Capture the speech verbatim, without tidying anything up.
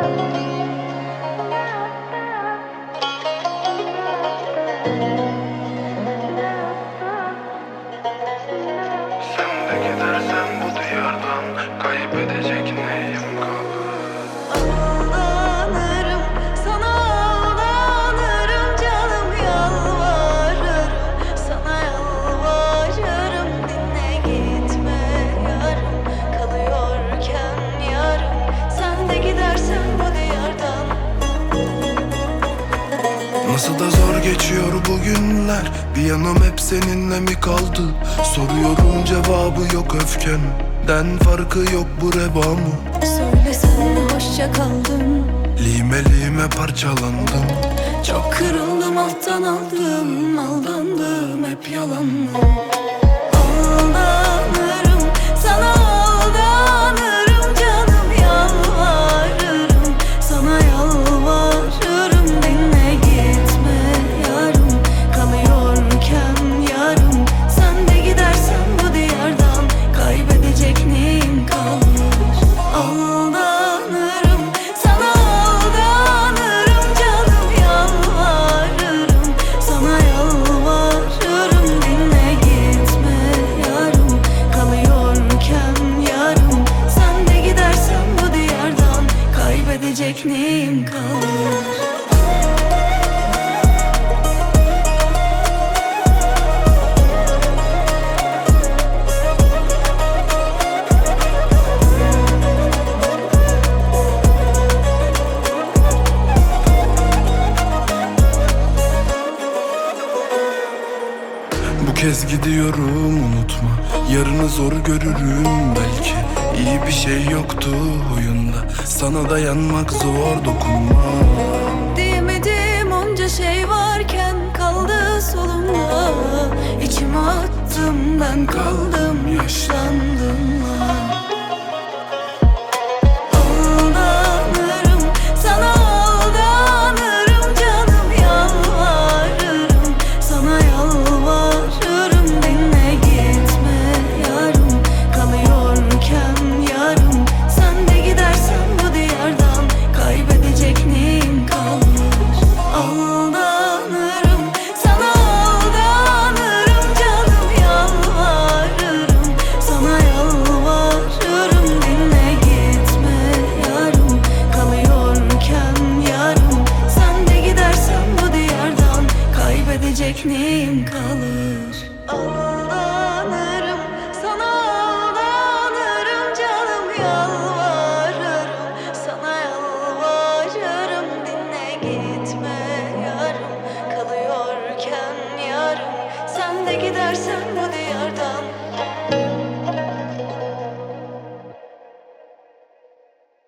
Sen de gidersen bu diyardan kaybedecek neyim kalır? Aldanırım, sana aldanırım canım, yalvarırım, sana yalvarırım. Dinle gitme yarım, kalıyorken yarım. Sen de gidersen bu diyardan. Nasıl da zor geçiyor bu günler, bir yanım hep seninle mi kaldı? Soruyorum cevabı yok, öfkenden farkı yok bu reva mı? Söylesene hoşça kaldım, Lime lime parçalandım. çok kırıldım, alttan aldım, aldandım, hep yalandım. Aldanırım, sana aldanırım canım, yalvarırım, sana yalvarırım. Dinle gitme yarım, kalıyorken yarım. Sen de gidersen bu diyardan kaybedecek neyim kalır? Aldanırım, sana aldanırım canım, yalvarırım, sana yalvarırım. Dinle gitme yarım, kalıyorken yarım. Sen de gidersen bu diyardan kaybedecek neyim kalır? Bu kez gidiyorum, unutma, yarını zor görürüm belki. İyi bir şey yoktu oyunda, sana dayanmak zor, dokunma. Diyemedim onca şey varken kaldı solumda. İçime attım, ben kaldım